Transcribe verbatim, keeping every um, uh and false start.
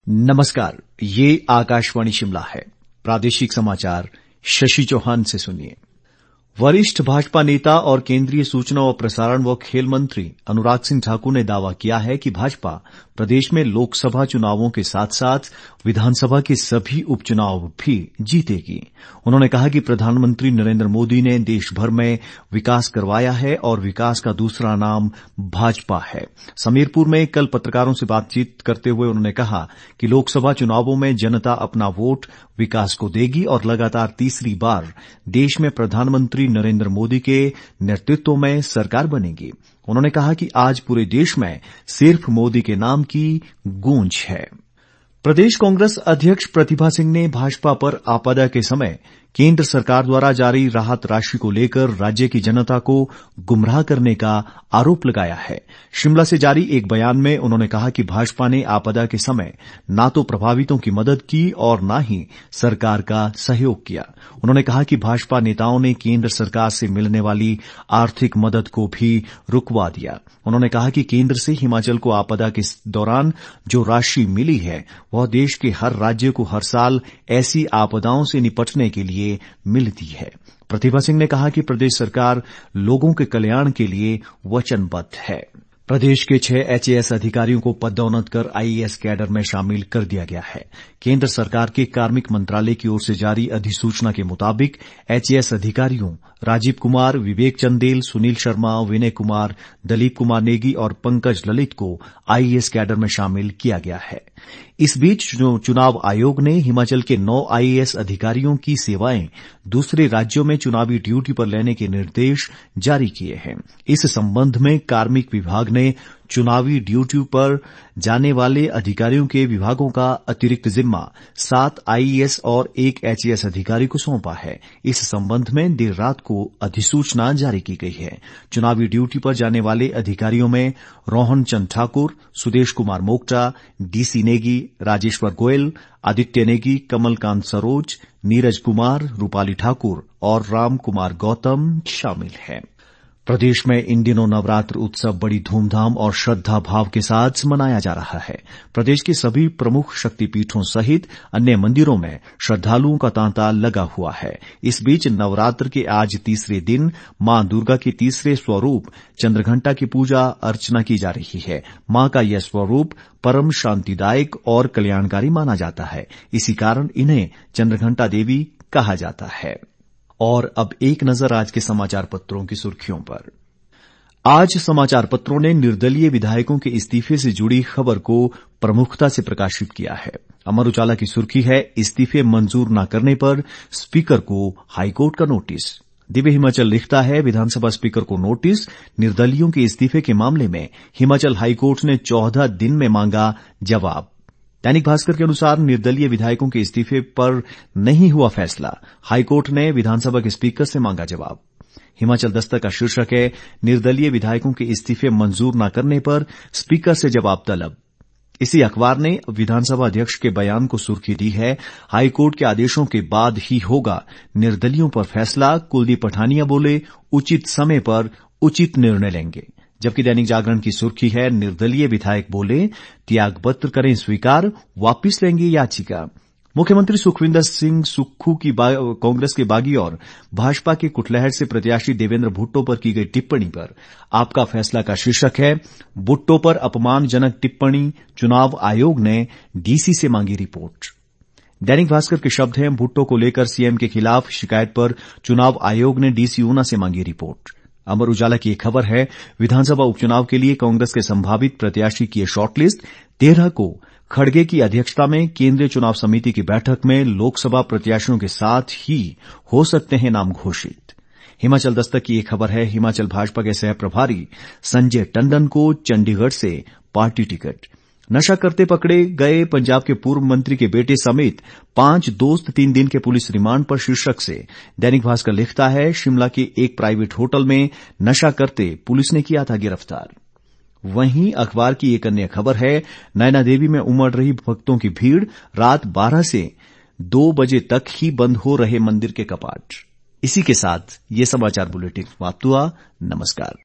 नमस्कार, ये आकाशवाणी शिमला है। प्रादेशिक समाचार शशि चौहान से सुनिए। वरिष्ठ भाजपा नेता और केंद्रीय सूचना और प्रसारण व खेल मंत्री अनुराग सिंह ठाकुर ने दावा किया है कि भाजपा प्रदेश में लोकसभा चुनावों के साथ साथ विधानसभा के सभी उपचुनाव भी जीतेगी। उन्होंने कहा कि प्रधानमंत्री नरेंद्र मोदी ने देश भर में विकास करवाया है और विकास का दूसरा नाम भाजपा है। समीरपुर में कल पत्रकारों से बातचीत करते हुए उन्होंने कहा कि लोकसभा चुनावों में जनता अपना वोट विकास को देगी और लगातार तीसरी बार देश में प्रधानमंत्री नरेंद्र मोदी के नेतृत्व में सरकार बनेगी। उन्होंने कहा कि आज पूरे देश में सिर्फ मोदी के नाम की गूंज है। प्रदेश कांग्रेस अध्यक्ष प्रतिभा सिंह ने भाजपा पर आपदा के समय केंद्र सरकार द्वारा जारी राहत राशि को लेकर राज्य की जनता को गुमराह करने का आरोप लगाया है। शिमला से जारी एक बयान में उन्होंने कहा कि भाजपा ने आपदा के समय न तो प्रभावितों की मदद की और न ही सरकार का सहयोग किया। उन्होंने कहा कि भाजपा नेताओं ने केंद्र सरकार से मिलने वाली आर्थिक मदद को भी रुकवा दिया। उन्होंने कहा कि केंद्र से हिमाचल को आपदा के दौरान जो राशि मिली है वह देश के हर राज्य को हर साल ऐसी आपदाओं से निपटने के लिए मिलती है। प्रतिभा सिंह ने कहा कि प्रदेश सरकार लोगों के कल्याण के लिए वचनबद्ध है। प्रदेश के छह एचएएस अधिकारियों को पदोन्नत कर आईएएस कैडर में शामिल कर दिया गया है। केंद्र सरकार के कार्मिक मंत्रालय की ओर से जारी अधिसूचना के मुताबिक एचएएस अधिकारियों राजीव कुमार, विवेक चंदेल, सुनील शर्मा, विनय कुमार, दलीप कुमार नेगी और पंकज ललित को आईएएस कैडर में शामिल किया गया है। इस बीच चुनाव आयोग ने हिमाचल के नौ आईएएस अधिकारियों की सेवाएं दूसरे राज्यों में चुनावी ड्यूटी पर लेने के निर्देश जारी किए हैं। इस संबंध में कार्मिक विभाग ने चुनावी ड्यूटी पर जाने वाले अधिकारियों के विभागों का अतिरिक्त जिम्मा सात आईएएस और एक एचएएस अधिकारी को सौंपा है। इस संबंध में देर रात को अधिसूचना जारी की गई है। चुनावी ड्यूटी पर जाने वाले अधिकारियों में रोहन चंद ठाकुर, सुदेश कुमार मोक्टा, डीसी नेगी, राजेश्वर गोयल, आदित्य नेगी, कमलकांत सरोज, नीरज कुमार, रूपाली ठाकुर और राम कुमार गौतम शामिल हैं। प्रदेश में इन दिनों नवरात्र उत्सव बड़ी धूमधाम और श्रद्धा भाव के साथ मनाया जा रहा है। प्रदेश के सभी प्रमुख शक्तिपीठों सहित अन्य मंदिरों में श्रद्धालुओं का तांता लगा हुआ है। इस बीच नवरात्र के आज तीसरे दिन मां दुर्गा के तीसरे स्वरूप चंद्रघंटा की पूजा अर्चना की जा रही है। मां का यह स्वरूप परम शांतिदायक और कल्याणकारी माना जाता है। इसी कारण इन्हें चंद्रघंटा देवी कहा जाता है। और अब एक नजर आज के समाचार पत्रों की सुर्खियों पर। आज समाचार पत्रों ने निर्दलीय विधायकों के इस्तीफे से जुड़ी खबर को प्रमुखता से प्रकाशित किया है। अमर उजाला की सुर्खी है, इस्तीफे मंजूर न करने पर स्पीकर को हाईकोर्ट का नोटिस। दिव्य हिमाचल लिखता है, विधानसभा स्पीकर को नोटिस, निर्दलीयों के इस्तीफे के मामले में हिमाचल हाईकोर्ट ने चौदह दिन में मांगा जवाब। दैनिक भास्कर के अनुसार निर्दलीय विधायकों के इस्तीफे पर नहीं हुआ फैसला, हाईकोर्ट ने विधानसभा के स्पीकर से मांगा जवाब। हिमाचल दस्तक का शीर्षक है, निर्दलीय विधायकों के इस्तीफे मंजूर न करने पर स्पीकर से जवाब तलब। इसी अखबार ने विधानसभा अध्यक्ष के बयान को सुर्खी दी है, हाईकोर्ट के आदेशों के बाद ही होगा निर्दलीयों पर फैसला। कुलदीप पठानिया बोले, उचित समय पर उचित निर्णय लेंगे। जबकि दैनिक जागरण की सुर्खी है, निर्दलीय विधायक बोले, त्यागपत्र करें स्वीकार, वापिस लेंगे याचिका। मुख्यमंत्री सुखविंदर सिंह सुक्खू की कांग्रेस के बागी और भाजपा के कुटलैहड़ से प्रत्याशी देवेंद्र भुट्टो पर की गई टिप्पणी पर आपका फैसला का शीर्षक है, भुट्टो पर अपमानजनक टिप्पणी, चुनाव आयोग ने डीसी से मांगी रिपोर्ट। दैनिक भास्कर के शब्द हैं, भुट्टो को लेकर सीएम के खिलाफ शिकायत पर चुनाव आयोग ने डीसी ऊना से मांगी रिपोर्ट। अमर उजाला की एक खबर है, विधानसभा उपचुनाव के लिए कांग्रेस के संभावित प्रत्याशी की शॉर्टलिस्ट। तेरह को खड़गे की अध्यक्षता में केंद्रीय चुनाव समिति की बैठक में लोकसभा प्रत्याशियों के साथ ही हो सकते हैं नाम घोषित। हिमाचल दस्तक की एक खबर है, हिमाचल भाजपा के सह प्रभारी संजय टंडन को चंडीगढ़ से पार्टी टिकट। नशा करते पकड़े गए पंजाब के पूर्व मंत्री के बेटे समेत पांच दोस्त तीन दिन के पुलिस रिमांड पर शीर्षक से दैनिक भास्कर लिखता है, शिमला के एक प्राइवेट होटल में नशा करते पुलिस ने किया था गिरफ्तार। वहीं अखबार की एक अन्य खबर है, नैना देवी में उमड़ रही भक्तों की भीड़, रात बारह से दो बजे तक ही बंद हो रहे मंदिर के कपाट। इसी के साथ ये समाचार बुलेटिन समाप्त हुआ। नमस्कार।